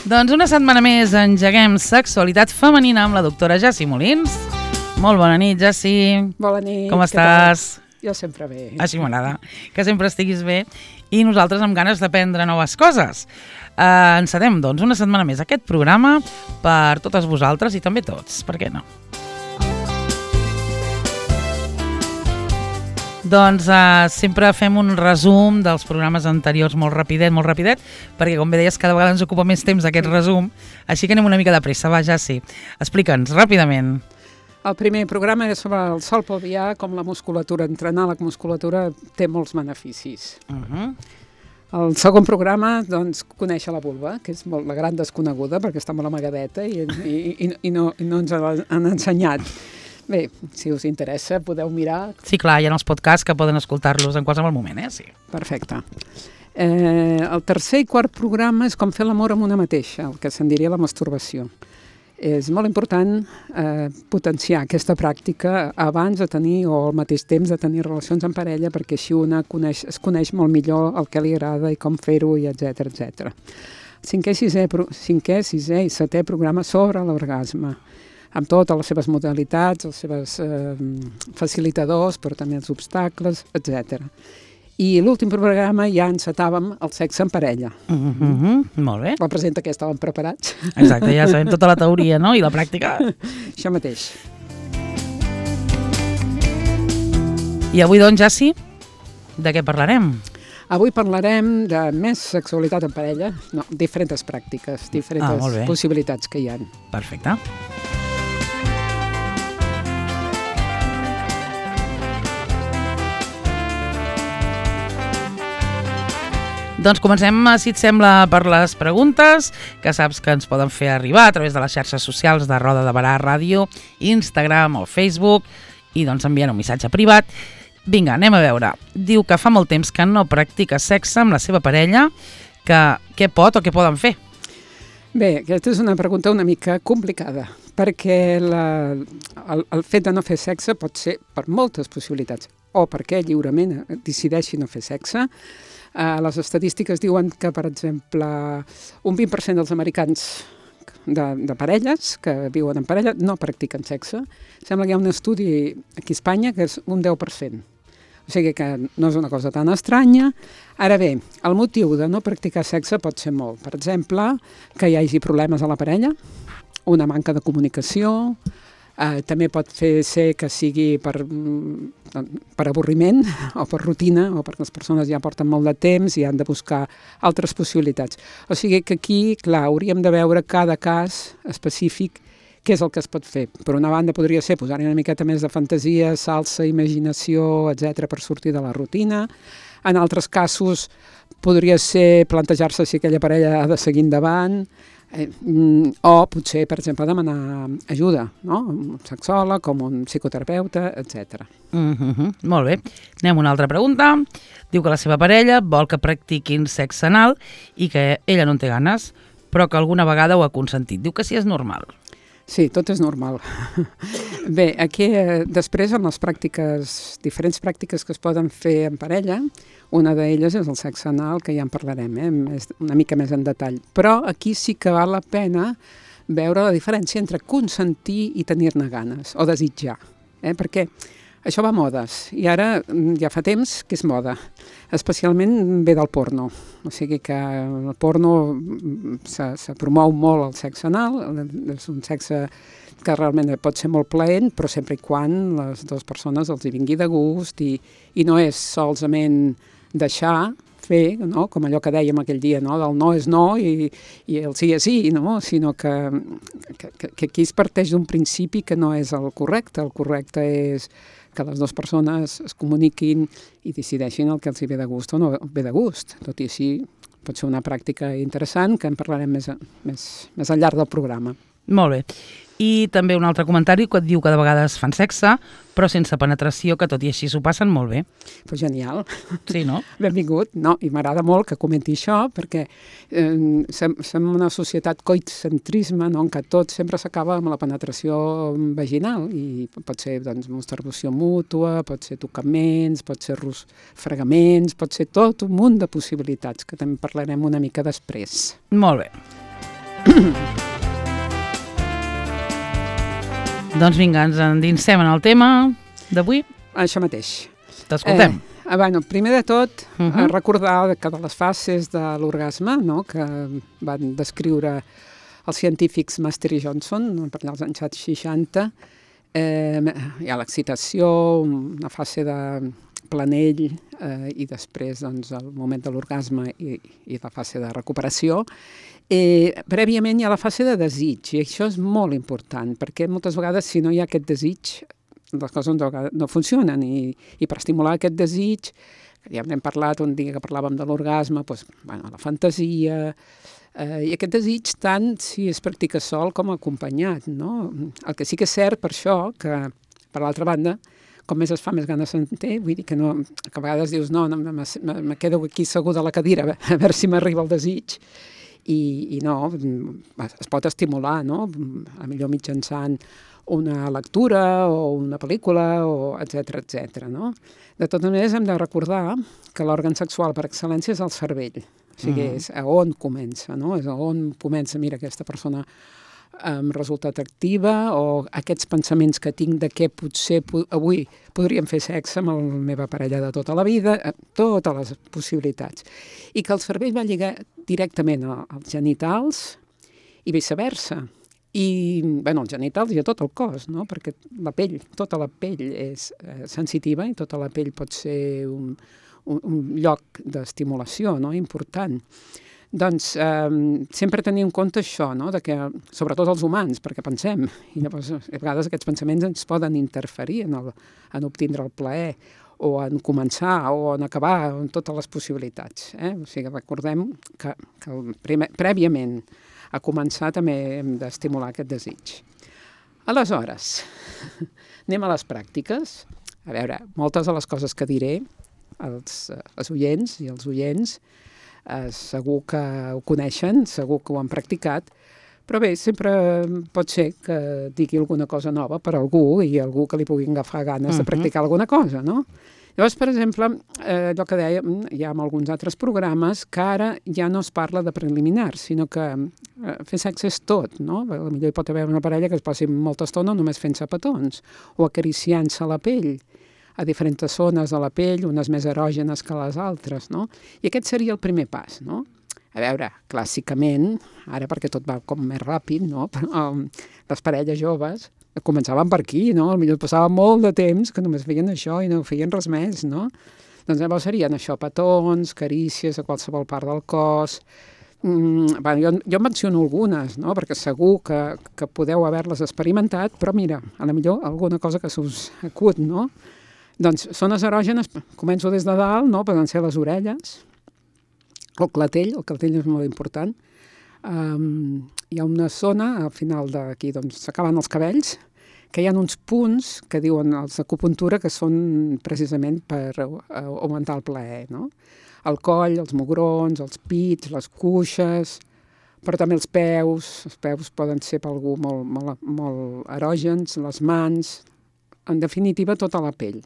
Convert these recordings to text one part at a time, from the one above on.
Doncs una setmana més engeguem Sexualitat Femenina amb la doctora Jessi Molins. Molt bona nit, Jessi. Bona nit. Com estàs? Jo sempre bé. Així m'agrada, que sempre estiguis bé i nosaltres amb ganes d'aprendre noves coses. Encetem, doncs, una setmana més aquest programa per totes vosaltres i també tots, per què no? Doncs sempre fem un resum dels programes anteriors molt rapidet, perquè com bé deies cada vegada ens ocupa més temps aquest resum, així que anem una mica de pressa, va, Jessi. Explica'ns ràpidament. El primer programa és sobre el sol pelvià, com la musculatura, entrenar la musculatura té molts beneficis. El segon programa, doncs, conèixer la vulva, que és la gran desconeguda, perquè està molt amagadeta i no ens han ensenyat. Bé, si us interessa, podeu mirar. Sí, clar, hi ha els podcasts que poden escoltar-los en qualsevol moment, Sí. Perfecte. El tercer i quart programa és com fer l'amor amb una mateixa, el que se'n diria la masturbació. És molt important potenciar aquesta pràctica abans de tenir o al mateix temps de tenir relacions en parella, perquè així una es coneix molt millor el que li agrada i com fer-ho, i etcètera, etcètera. Cinquè, sisè i setè programa sobre l'orgasme, amb totes les seves modalitats, els seus facilitadors, però també els obstacles, etc. I l'últim programa ja encetàvem el sexe en parella. Molt bé. La presenta que estàvem preparats. Exacte, ja sabem tota la teoria, no? I la pràctica. Això mateix. I avui, doncs, Jessi, de què parlarem? Avui parlarem de més sexualitat en parella, diferents pràctiques, diferents possibilitats que hi ha. Perfecte. Doncs comencem, si et sembla, per les preguntes, que saps que ens poden fer arribar a través de les xarxes socials de Roda de Barà Ràdio, Instagram o Facebook, i doncs enviant un missatge privat. Vinga, anem a veure. Diu que fa molt temps que no practica sexe amb la seva parella, que què pot o què poden fer? Bé, aquesta és una pregunta una mica complicada, perquè el fet de no fer sexe pot ser per moltes possibilitats, o perquè lliurement decideixi no fer sexe. Les estadístiques diuen que, per exemple, un 20% dels americans de parelles que viuen en parella no practiquen sexe. Sembla que hi ha un estudi aquí a Espanya que és un 10%. O sigui que no és una cosa tan estranya. Ara bé, el motiu de no practicar sexe pot ser molt. Per exemple, que hi hagi problemes a la parella, una manca de comunicació, també pot ser que sigui per avorriment o per rutina o perquè les persones ja porten molt de temps i han de buscar altres possibilitats. O sigui que aquí, clar, hauríem de veure cada cas específic què és el que es pot fer. Per una banda podria ser posar-hi una miqueta més de fantasia, salsa, imaginació, etc., per sortir de la rutina. En altres casos podria ser plantejar-se si aquella parella ha de seguir endavant, o potser, per exemple, demanar ajuda, no? Un sexòleg, com un psicoterapeuta, etc. Molt bé. Anem a una altra pregunta. Diu que la seva parella vol que practiquin sexe anal i que ella no en té ganes, però que alguna vegada ho ha consentit. Diu que sí, és normal. Sí, tot és normal. Bé, aquí després en les diferents pràctiques que es poden fer en parella, una d'elles és el sexe anal, que ja en parlarem, una mica més en detall. Però aquí sí que val la pena veure la diferència entre consentir i tenir-ne ganes, o desitjar, perquè això va a modes, i ara ja fa temps que és moda, especialment ve del porno. O sigui que el porno se promou molt el sexe anal, és un sexe que realment pot ser molt plaent, però sempre i quan les dues persones els hi vingui de gust i no és solament deixar fer, no? Com allò que dèiem aquell dia, no? Del no és no i el sí és sí, no? Sinó que aquí es parteix d'un principi que no és el correcte. El correcte és que les dues persones es comuniquin i decideixin el que els hi ve de gust o no ve de gust. Tot i així pot ser una pràctica interessant que en parlarem més al llarg del programa. Molt bé. I també un altre comentari que et diu que de vegades fan sexe, però sense penetració, que tot i així s'ho passen molt bé. Pues genial. Sí, no? Benvingut. No, i m'agrada molt que comenti això, perquè som una societat coitcentrisme, no? En què tot sempre s'acaba amb la penetració vaginal, i pot ser doncs, masturbació mútua, pot ser tocaments, pot ser fregaments, pot ser tot un munt de possibilitats, que també parlarem una mica després. Molt bé. Doncs vinga, ens endinsem en el tema d'avui. Això mateix. T'escoltem. Bueno, primer de tot, recordar que de les fases de l'orgasme, no?, que van descriure els científics Master i Johnson per allà als anys 60, hi ha l'excitació, una fase de planell i després doncs, el moment de l'orgasme i la fase de recuperació. Prèviament hi ha la fase de desig, i això és molt important, perquè moltes vegades si no hi ha aquest desig, les coses no funcionen, i per estimular aquest desig, ja n'hem parlat un dia que parlàvem de l'orgasme, doncs, bueno, la fantasia, i aquest desig tant si es practica sol com acompanyat, no? El que sí que és cert per això, que per l'altra banda, com més es fa, més ganes se'n té, vull dir que a vegades dius, no, me quedo aquí asseguda a la cadira, a veure si m'arriba el desig, i no, es pot estimular, no? A millor mitjançant una lectura o una pel·lícula, etc., no? De totes maneres, hem de recordar que l'òrgan sexual per excel·lència és el cervell. O sigui, és on comença, no? És on comença, mira, aquesta persona em resulta atractiva, o aquests pensaments que tinc de què potser avui podríem fer sexe amb la meva parella de tota la vida, totes les possibilitats. I que el cervell va lligar directament als genitals i viceversa. I, bueno, els genitals i a tot el cos, no? Perquè la pell, tota la pell és sensitiva i tota la pell pot ser un lloc d'estimulació, no?, important. Doncs sempre tenir en compte això, no?, de que, sobretot els humans, perquè pensem, i llavors a vegades aquests pensaments ens poden interferir en obtindre el plaer, o en començar, o en acabar, en totes les possibilitats. O sigui, recordem que prèviament a començar també hem d'estimular aquest desig. Aleshores, anem a les pràctiques. A veure, moltes de les coses que diré, els oients i els oients, segur que ho coneixen, segur que ho han practicat, però bé, sempre pot ser que digui alguna cosa nova per algú i algú que li puguin agafar ganes de practicar alguna cosa, no? Llavors, per exemple, allò que dèiem, hi ha alguns altres programes que ara ja no es parla de preliminars, sinó que fer sexe és tot, no? Potser hi pot haver una parella que es passi molta estona només fent-se petons o acariciant-se la pell a diferents zones de la pell, unes més erògenes que les altres, no? I aquest seria el primer pas, no? A veure, clàssicament, ara perquè tot va com més ràpid, no? Però les parelles joves començaven per aquí, no? Potser passava molt de temps que només feien això i no feien res més, no? Doncs llavors serien això, petons, carícies a qualsevol part del cos. Jo en menciono algunes, no?, perquè segur que podeu haver-les experimentat, però mira, a la millor alguna cosa que s'us acut, no? Doncs zones erògenes, començo des de dalt, no?, poden ser les orelles, el clatell és molt important. Hi ha una zona, al final d'aquí, doncs s'acaben els cabells, que hi ha uns punts que diuen els d'acupuntura que són precisament per augmentar el plaer, no? El coll, els mugrons, els pits, les cuixes, però també els peus poden ser per algú molt erògens, les mans, en definitiva tota la pell.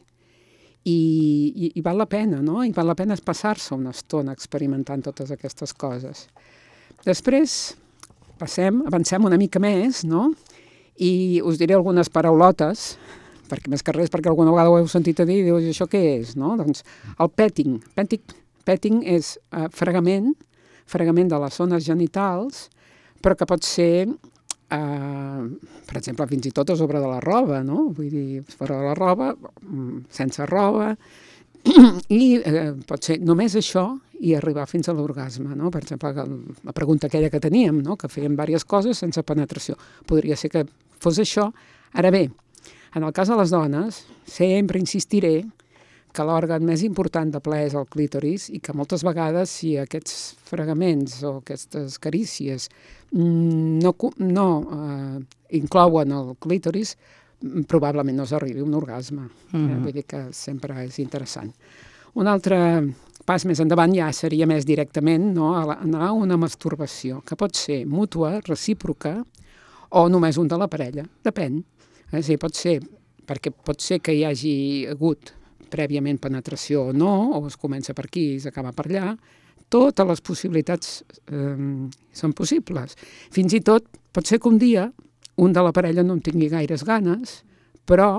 I val la pena, no? I val la pena passar-se una estona experimentant totes aquestes coses. Després avancem una mica més, no? I us diré algunes paraulotes, perquè més que res, perquè alguna vegada ho heu sentit a dir i dius, això què és, no? Doncs el petting. Petting és fregament de les zones genitals, però que pot ser, per exemple, fins i tot a sobre de la roba, no? Vull dir, fora de la roba, sense roba, i pot ser només això i arribar fins a l'orgasme, no? Per exemple, la pregunta aquella que teníem, no?, que fèiem diverses coses sense penetració. Podria ser que fos això. Ara bé, en el cas de les dones, sempre insistiré que l'òrgan més important de plaer és el clítoris i que moltes vegades si aquests fregaments o aquestes carícies no inclouen el clítoris, probablement no s'arribi a un orgasme. Vull dir que sempre és interessant. Un altre pas més endavant ja seria més directament, no?, anar a una masturbació, que pot ser mútua, recíproca, o només un de la parella. Depèn. Sí, pot ser, perquè pot ser que hi hagi hagut prèviament penetració o no, o es comença per aquí i s'acaba per allà. totes les possibilitats són possibles. Fins i tot pot ser que un dia un de la parella no en tingui gaires ganes, però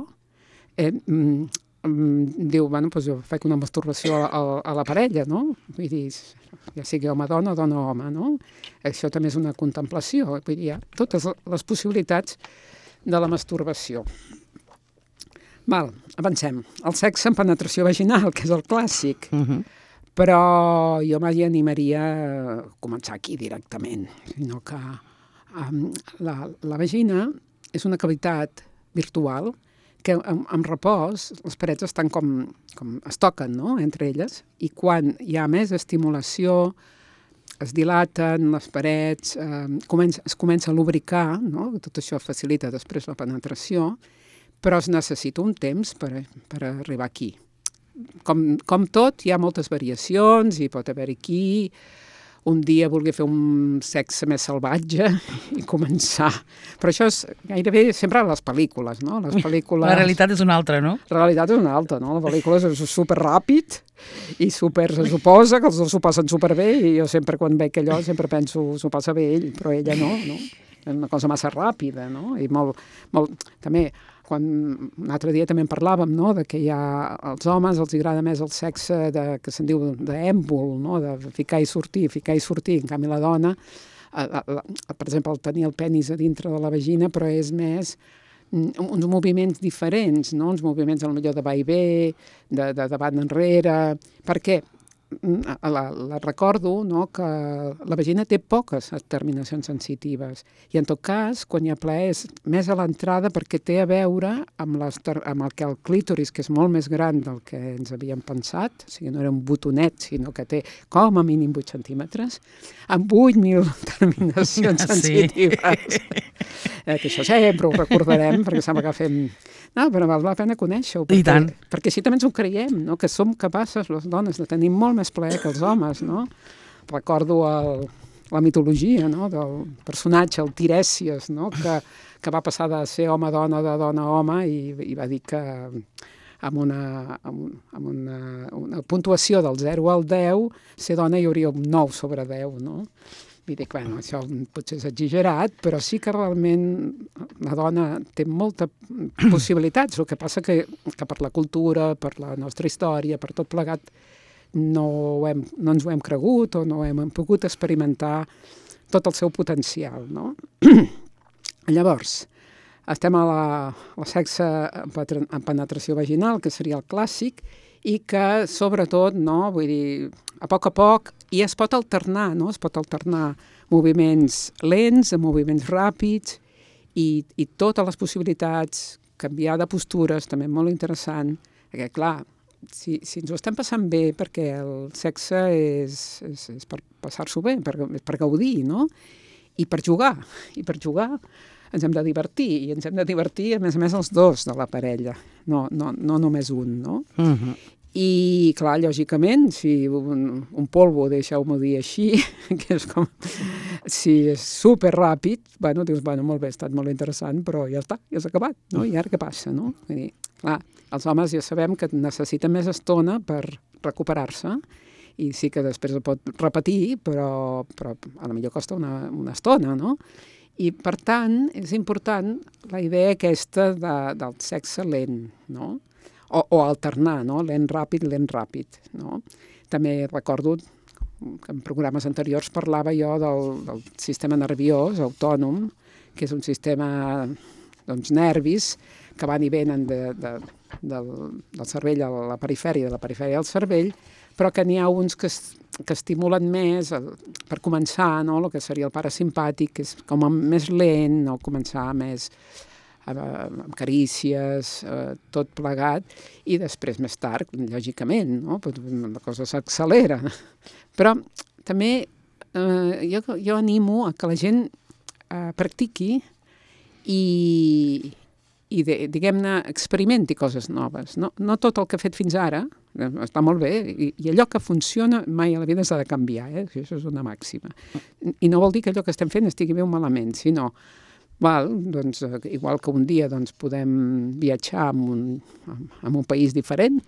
diu, bueno, doncs jo faig una masturbació a la parella, no? Vull dir, ja sigui home-dona o dona-home, no? Això també és una contemplació. Vull dir, hi ha totes les possibilitats de la masturbació. Val, avancem. El sexe en penetració vaginal, que és el clàssic. Però jo mai animaria a començar aquí directament, sinó que la vagina és una cavitat virtual que amb repòs les parets estan com es toquen, no?, entre elles, i quan hi ha més estimulació es dilaten les parets, es comença a lubricar, no?, tot això facilita després la penetració, però es necessita un temps per arribar aquí. Com tot, hi ha moltes variacions, hi pot haver qui un dia vulgui fer un sexe més salvatge i començar. Però això és gairebé sempre a les pel·lícules, no? Les pel·lícules... La realitat és una altra, no? La realitat és una altra, no? La pel·lícula és superràpid i se suposa que els dos s'ho passen superbé i jo sempre quan veig allò sempre penso s'ho passa bé ell, però ella no? És una cosa massa ràpida, no? I també... un altre dia també en parlàvem, no?, de que als homes els agrada més el sexe que se'n diu d'èmbol, no?, de ficar i sortir. En canvi la dona, per exemple, tenir el penis a dintre de la vagina, però és més uns moviments diferents, no?, uns moviments potser de va i ve, de davant enrere, perquè la recordo, no?, que la vagina té poques terminacions sensitives i en tot cas quan hi ha plaer és més a l'entrada perquè té a veure amb el que el clítoris, que és molt més gran del que ens havíem pensat, o sigui, no era un botonet, sinó que té com a mínim 8 centímetres, amb 8.000 terminacions sensitives. Que això sempre ho recordarem perquè sembla que fem... No, però val la pena conèixer-ho. I tant. Perquè així també ens ho creiem, no?, que som capaces, les dones, de tenir molt més plaer que els homes, no? Recordo la mitologia, no?, del personatge, el Tirèsies, no?, que va passar de ser home-dona, de dona-home, i va dir que amb una puntuació del 0 al 10, ser dona hi hauria un 9 sobre 10, no? Vull dir que, bueno, això potser és exagerat, però sí que realment la dona té moltes possibilitats. El que passa que per la cultura, per la nostra història, per tot plegat, no ens ho hem cregut o no hem pogut experimentar tot el seu potencial, no? Llavors, estem a la sexe en penetració vaginal, que seria el clàssic, i que, sobretot, no, vull dir, a poc, i es pot alternar, no? Es pot alternar moviments lents, moviments ràpids, i totes les possibilitats, canviar de postures, també molt interessant, perquè, clar, si ens ho estem passant bé, perquè el sexe és per passar-s'ho bé, per gaudir, no? I per jugar ens hem de divertir, i ens hem de divertir, a més els dos de la parella, no només un, no? I, clar, lògicament, si un polvo, deixeu-m'ho dir així, que és com, si és superràpid, bueno, dius, bueno, molt bé, ha estat molt interessant, però ja està, ja s'ha acabat, no? I ara què passa, no? Vull dir, clar, els homes ja sabem que necessiten més estona per recuperar-se, i sí que després ho pot repetir, però a la millor costa una estona, no? I, per tant, és important la idea aquesta del sexe lent, no? O alternar, no? Lent, ràpid, no? També recordo que en programes anteriors parlava jo del sistema nerviós autònom, que és un sistema, doncs, nervis que van i venen del cervell a la perifèria, de la perifèria al cervell, però que n'hi ha uns que estimulen més, per començar, no?, el que seria el parasimpàtic, que és com més lent, no?, començar més amb carícies, tot plegat, i després, més tard, lògicament, no?, la cosa s'accelera. Però també jo animo a que la gent practiqui i diguem-ne, experimenti coses noves. No tot el que ha fet fins ara està molt bé, i allò que funciona mai a la vida s'ha de canviar, això és una màxima. I no vol dir que allò que estem fent estigui bé o malament, sinó, doncs, igual que un dia podem viatjar en un país diferent,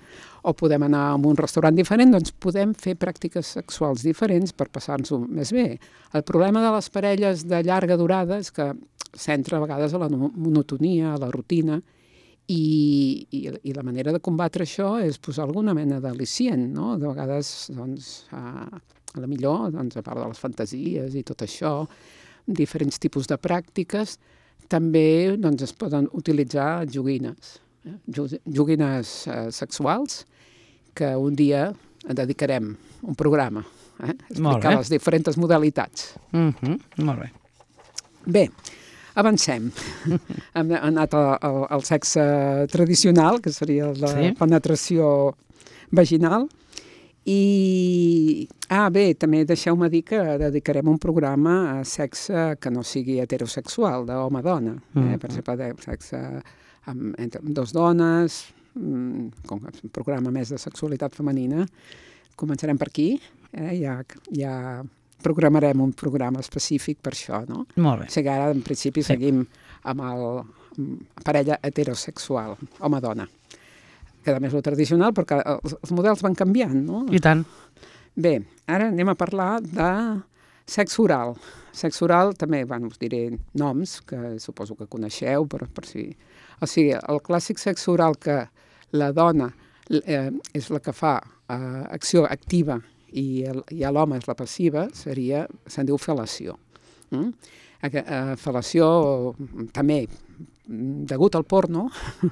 o podem anar a un restaurant diferent, doncs podem fer pràctiques sexuals diferents per passar-nos-ho més bé. El problema de les parelles de llarga durada és que s'entra a vegades a la monotonia, a la rutina, i la manera de combatre això és posar alguna mena d'al·licient, no? De vegades, doncs, a la millor, doncs, a part de les fantasies i tot això, diferents tipus de pràctiques, també doncs, es poden utilitzar joguines, joguines sexuals, que un dia dedicarem un programa, explicar les diferents modalitats. Molt bé. Bé, avancem. Hem anat al sexe tradicional, que seria la penetració vaginal, i... bé, també deixeu-me dir que dedicarem un programa a sexe que no sigui heterosexual, d'home-dona. Per exemple, sexe entre dues dones, com un programa més de sexualitat femenina. Començarem per aquí, ja programarem un programa específic per això, no? Molt bé. O sigui, ara, en principi, seguim amb parella heterosexual, home-dona. Que també és el tradicional, perquè els models van canviant, no? I tant. Bé, ara anem a parlar de sexe oral. Sexe oral també, us diré noms, que suposo que coneixeu, per si... O sigui, el clàssic sexe oral que la dona és la que fa acció activa i l'home és la passiva, se'n diu fel·lació. Fel·lació també, degut al porno,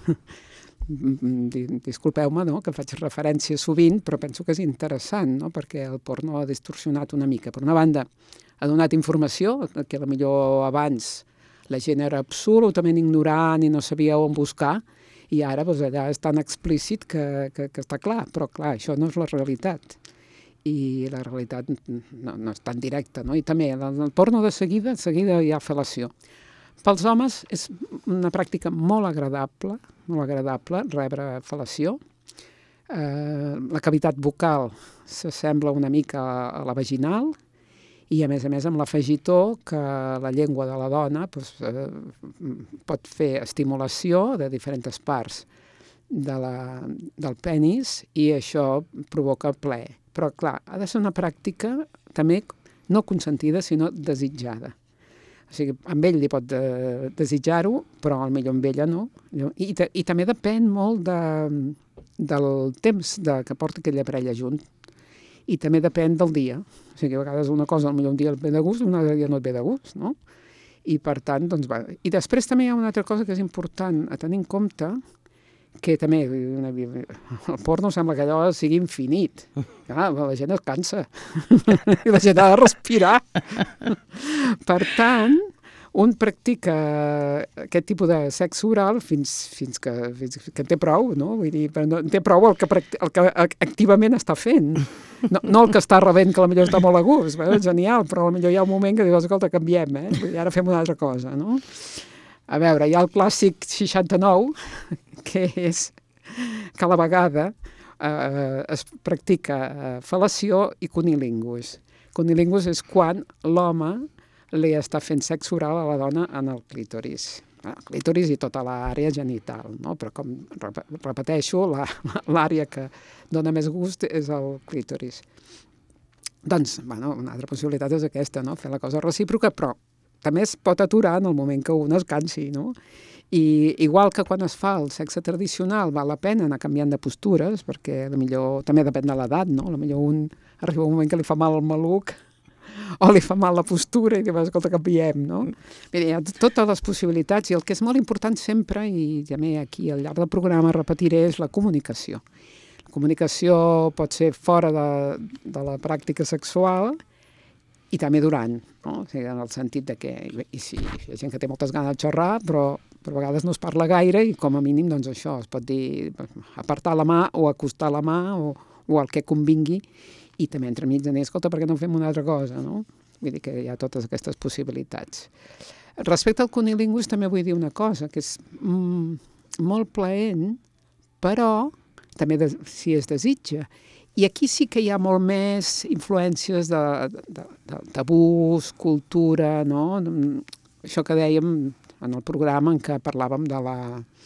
disculpeu-me, no?, que faig referència sovint, però penso que és interessant, no?, perquè el porno ha distorsionat una mica. Per una banda, ha donat informació, que potser abans la gent era absolutament ignorant i no sabia on buscar, i ara allà és tan explícit que està clar, però clar, això no és la realitat. I la realitat no és tan directa, no? I també el porno de seguida hi ha fel·lació. Pels homes és una pràctica molt agradable rebre fel·lació. La cavitat bucal s'assembla una mica a la vaginal i, a més amb l'afegitó que la llengua de la dona pot fer estimulació de diferents parts del penis i això provoca plaer. Però, clar, ha de ser una pràctica també no consentida, sinó desitjada. O sigui, amb ell li pot desitjar-ho, però potser amb ella no. I també depèn molt del temps que porta aquella parella junt. I també depèn del dia. O sigui, a vegades una cosa potser un dia et ve de gust, un altre dia no et ve de gust, no? I per tant, doncs va. I després també hi ha una altra cosa que és important a tenir en compte, que també el porno sembla que allò sigui infinit. Clar, la gent es cansa i la gent ha de respirar. Per tant, un practica aquest tipus de sexe oral fins que en té prou, no? Vull dir, en té prou el que activament està fent. No el que està rebent, que potser està molt a gust, genial, però potser hi ha un moment que dius, escolta, canviem, i ara fem una altra cosa, no? A veure, hi ha el clàssic 69, que és que a la vegada es practica fel·lació i cunilingus. Cunilingus és quan l'home li està fent sexe oral a la dona en el clítoris. El clítoris i tota l'àrea genital, no? Però com repeteixo, l'àrea que dona més gust és el clítoris. Doncs, una altra possibilitat és aquesta, no? Fer la cosa recíproca, però també es pot aturar en el moment que un es cansi, no? I igual que quan es fa el sexe tradicional val la pena anar canviant de postures, perquè potser també depèn de l'edat, no? Potser un arriba un moment que li fa mal el maluc o li fa mal la postura i diu, escolta, canviem, no? Mira, hi ha totes les possibilitats i el que és molt important sempre, i també aquí al llarg del programa repetiré, és la comunicació. La comunicació pot ser fora de la pràctica sexual i també durant, no? O sigui, en el sentit de que hi ha gent que té moltes ganes de xerrar, però a vegades no es parla gaire i com a mínim doncs això, es pot dir apartar la mà o acostar la mà o el que convingui i també entremig de dir, escolta, per què no fem una altra cosa, no? Vull dir que hi ha totes aquestes possibilitats. Respecte al cunilingus també vull dir una cosa, que és molt plaent, però també si es desitja. I aquí sí que hi ha molt més influències de tabús, cultura, no? Això que dèiem en el programa en què parlàvem de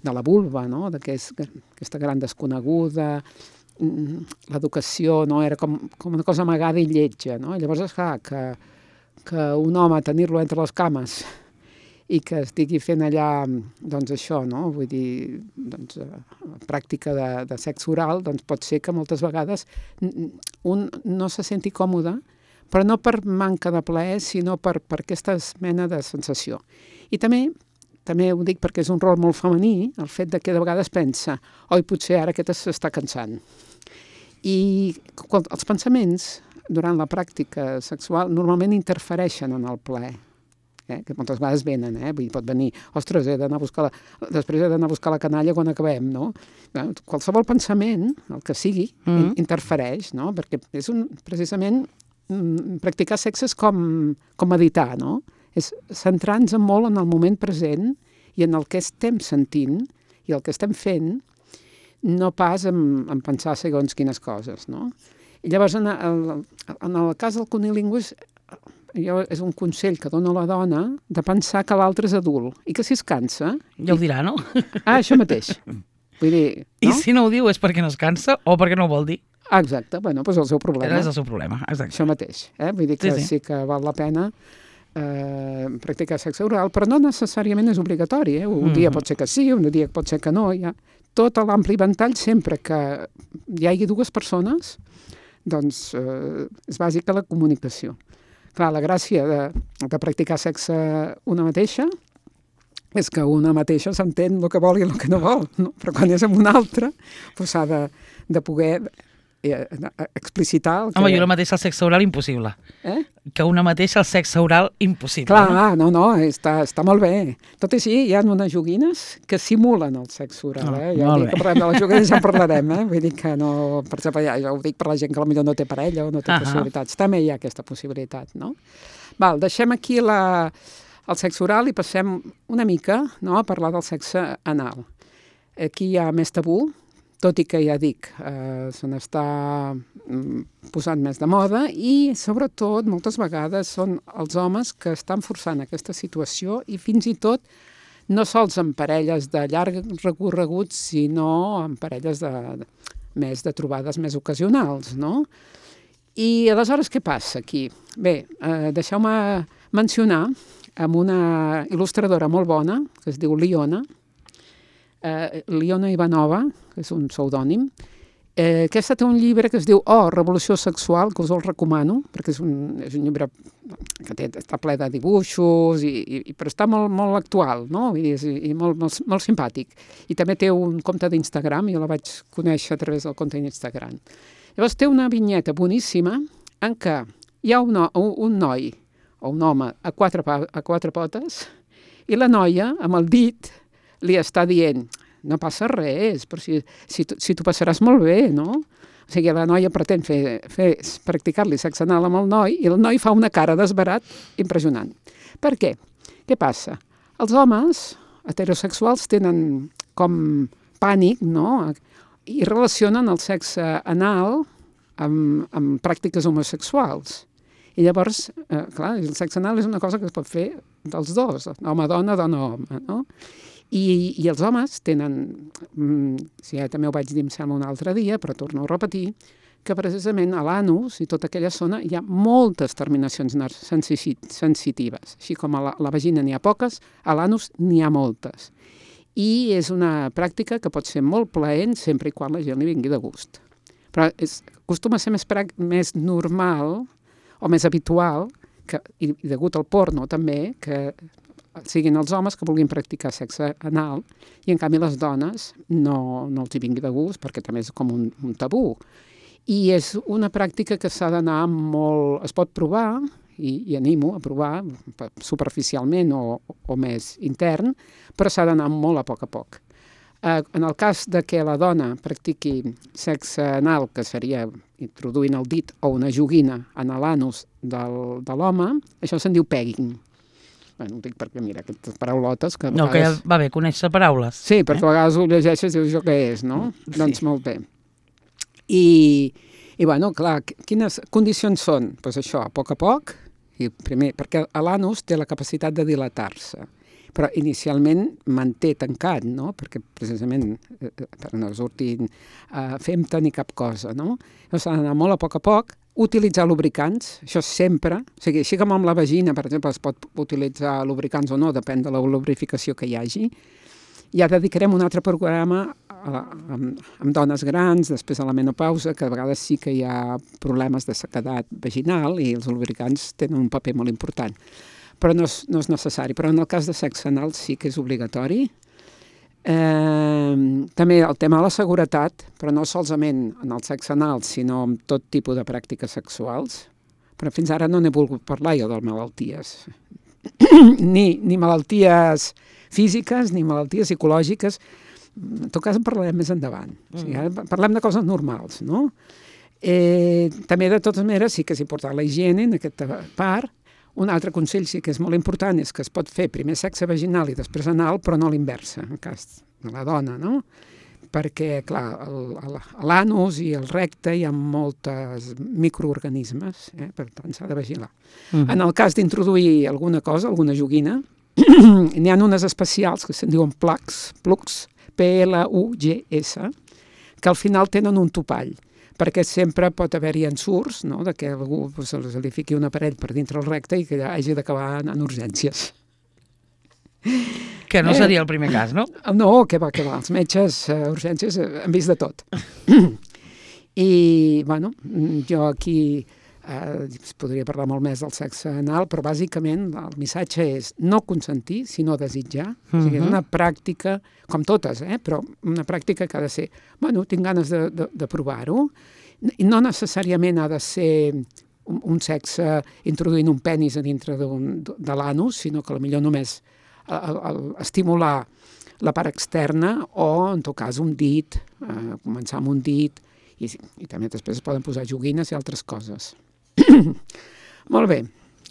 de la vulva, no? D'aquesta gran desconeguda, l'educació, no? Era com una cosa amagada i lletja, no? Llavors, és clar, que un home tenir-lo entre les cames i que estigui fent allà, doncs això, no? Vull dir, doncs, pràctica de sexe oral, doncs pot ser que moltes vegades un no se senti còmode, però no per manca de plaer, sinó per aquesta mena de sensació. I també ho dic perquè és un rol molt femení, el fet de que de vegades pensa, oi, potser ara aquest s'està cansant. I els pensaments durant la pràctica sexual normalment interfereixen en el plaer, que moltes vegades venen, vull dir, pot venir, ostres, després he d'anar a buscar la canalla quan acabem, no? Qualsevol pensament, el que sigui, interfereix, no? Perquè és precisament practicar sexe és com meditar, no? És centrar-nos molt en el moment present i en el que estem sentint i el que estem fent, no pas en pensar segons quines coses, no? I llavors, en el cas del cunilingüis, és un consell que dona la dona de pensar que l'altre és adult i que si es cansa... Ja ho dirà, no? Això mateix. Vull dir, no? I si no ho diu és perquè no es cansa o perquè no ho vol dir? Exacte, bueno, doncs el seu problema. És el seu problema, exacte. Això mateix, Vull dir que sí que val la pena practicar sexe oral, però no necessàriament és obligatori, Un dia pot ser que sí, un dia pot ser que no, hi ha tot l'ampli ventall, sempre que hi hagi dues persones, doncs és bàsica la comunicació. Clar, la gràcia de practicar sexe una mateixa és que una mateixa s'entén el que vol i el que no vol, no? Però quan és amb una altra, doncs s'ha de poder explicitar el que... Home, jo la mateixa el sexe oral impossible. Que una mateixa el sexe oral impossible. Clar, no, està molt bé. Tot així, hi ha unes joguines que simulen el sexe oral, Ja dic que parlem de les joguines, ja en parlarem, Vull dir que no... Per exemple, ja ho dic per la gent que potser no té parella o no té possibilitats. També hi ha aquesta possibilitat, no? Val, deixem aquí el sexe oral i passem una mica, no?, a parlar del sexe anal. Aquí hi ha més tabú, tot i que ja dic, se n'està posant més de moda i, sobretot, moltes vegades són els homes que estan forçant aquesta situació i fins i tot no sols en parelles de llarg recorregut, sinó en parelles de trobades més ocasionals, no? I aleshores què passa aquí? Bé, deixeu-me mencionar amb una il·lustradora molt bona, que es diu Liona Ivanova, que és un pseudònim. Aquesta té un llibre que es diu Revolució sexual, que us el recomano, perquè és un llibre que està ple de dibuixos, però està molt, molt actual, no? I molt, molt, molt simpàtic. I també té un compte d'Instagram, jo la vaig conèixer a través del compte d'Instagram. Llavors té una vinyeta boníssima en què hi ha un noi o un home a quatre potes i la noia, amb el dit, li està dient, no passa res, però si tu passaràs molt bé, no? O sigui, la noia pretén practicar-li sexe anal amb el noi i el noi fa una cara d'esverat impressionant. Per què? Què passa? Els homes heterosexuals tenen com pànic, no?, i relacionen el sexe anal amb pràctiques homosexuals. I llavors, clar, el sexe anal és una cosa que es pot fer dels dos, home-dona, dona-home, no? I els homes tenen, ja també ho vaig dir, em sembla, un altre dia, però torno a repetir, que precisament a l'anus i tota aquella zona hi ha moltes terminacions sensitives. Així com a la vagina n'hi ha poques, a l'anus n'hi ha moltes. I és una pràctica que pot ser molt plaent sempre i quan la gent li vingui de gust. Però acostuma a ser més normal o més habitual, i degut al porno també, que siguin els homes que vulguin practicar sexe anal i en canvi les dones no els hi vingui de gust perquè també és com un tabú. I és una pràctica que s'ha d'anar molt... Es pot provar, i animo a provar superficialment o més intern, però s'ha d'anar molt a poc. En el cas de que la dona practiqui sexe anal, que seria introduint el dit o una joguina en l'anus de l'home, això se'n diu pegging. Bueno, ho dic perquè, mira, aquestes paraulotes que a vegades... No, que ja va bé conèixer paraules. Sí, perquè a vegades ho llegeixes i dius, això què és, no? Sí. Doncs molt bé. I bueno, clar, quines condicions són? Doncs això, a poc, i primer, perquè l'anus té la capacitat de dilatar-se. però inicialment manté tancat, no? Perquè precisament per no sortir fem-te ni cap cosa, no? Llavors s'ha d'anar molt a poc, utilitzar lubricants, això sempre, o sigui, així com amb la vagina, per exemple, es pot utilitzar lubricants o no, depèn de la lubrificació que hi hagi. Ja dedicarem un altre programa amb dones grans, després de la menopausa, que a vegades sí que hi ha problemes de sequedat vaginal i els lubricants tenen un paper molt important. Però no és necessari. Però en el cas de sexe anal sí que és obligatori. També el tema de la seguretat, però no solament en el sexe anal, sinó en tot tipus de pràctiques sexuals. Però fins ara no n'he volgut parlar jo de malalties. ni malalties físiques, ni malalties psicològiques. En tot cas en parlarem més endavant. O sigui, parlem de coses normals, no? També, de totes maneres, sí que és important la higiene en aquesta part. Un altre consell sí que és molt important és que es pot fer primer sexe vaginal i després anal, però no l'inversa, en cas de la dona, no? Perquè, clar, a l'anus i al recte hi ha molts microorganismes, per tant s'ha de vigilar. En el cas d'introduir alguna cosa, alguna joguina, n'hi ha unes especials que se'n diuen plugs, Plugs, que al final tenen un topall, perquè sempre pot haver-hi ensurts, no?, de que algú se li fiqui un aparell per dintre el recte i que hagi d'acabar en urgències. Que no seria el primer cas, no? No, que va, els metges urgències han vist de tot. I, bueno, jo aquí podria parlar molt més del sexe anal, però bàsicament el missatge és no consentir, sinó desitjar. O sigui, és una pràctica, com totes, però una pràctica que ha de ser, bueno, tinc ganes de provar-ho. No necessàriament ha de ser un sexe introduint un penis a dintre de l'anus, sinó que potser només estimular la part externa o, en tot cas, un dit, començar amb un dit, i també després es poden posar joguines i altres coses. Molt bé.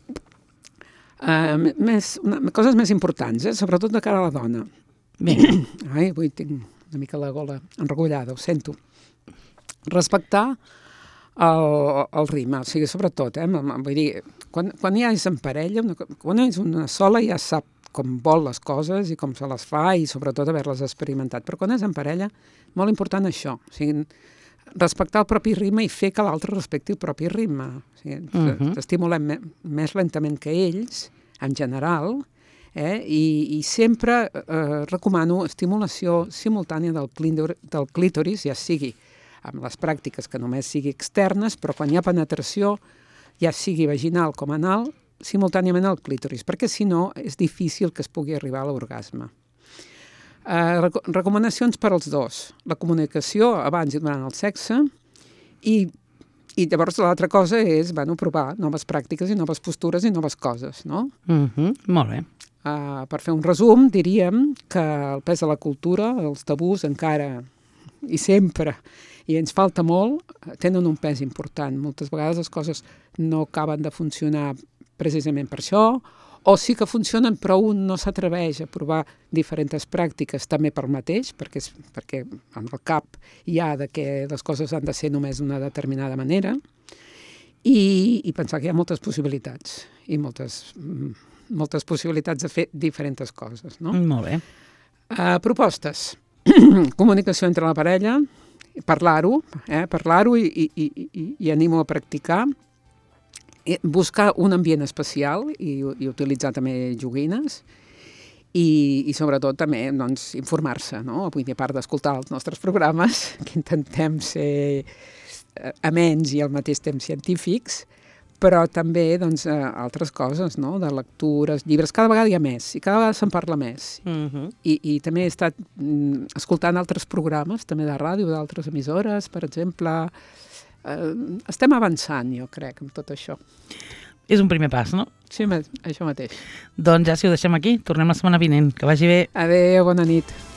Coses més importants, sobretot de cara a la dona. Bé. Ai, avui tinc una mica la gola enregullada, ho sento. Respectar el ritme, o sigui, sobretot, vull dir, quan ja és en parella, quan és una sola ja sap com vol les coses i com se les fa i sobretot haver-les experimentat. Però quan és en parella, molt important això, o sigui, respectar el propi ritme i fer que l'altre respecti el propi ritme. O sigui, t'estimulem més lentament que ells, en general, i sempre recomano estimulació simultània del clítoris, ja sigui amb les pràctiques que només sigui externes, però quan hi ha penetració, ja sigui vaginal com anal, simultàniament al clítoris, perquè si no és difícil que es pugui arribar a l'orgasme. Recomanacions per als dos. La comunicació abans i durant el sexe i llavors l'altra cosa és provar noves pràctiques i noves postures i noves coses, no? Molt bé. Per fer un resum, diríem que el pes de la cultura, els tabús encara i sempre, i ens falta molt, tenen un pes important. Moltes vegades les coses no acaben de funcionar precisament per això, o sí que funcionen però un no s'atreveix a provar diferents pràctiques també per mateix, perquè en el cap hi ha que les coses han de ser només d'una determinada manera, i pensar que hi ha moltes possibilitats, i moltes possibilitats de fer diferents coses, no? Molt bé. Propostes. Comunicació entre la parella, parlar-ho i animo a practicar, buscar un ambient especial i utilitzar també joguines i sobretot també informar-se, no? Vull dir, a part d'escoltar els nostres programes, que intentem ser amens i al mateix temps científics, però també altres coses, no? De lectures, llibres, cada vegada hi ha més i cada vegada se'n parla més. I també he estat escoltant altres programes, també de ràdio, d'altres emissores, per exemple. Estem avançant, jo crec, amb tot això. És un primer pas, no? Sí, això mateix. Doncs ja si ho deixem aquí, tornem la setmana vinent. Que vagi bé. Adéu, bona nit.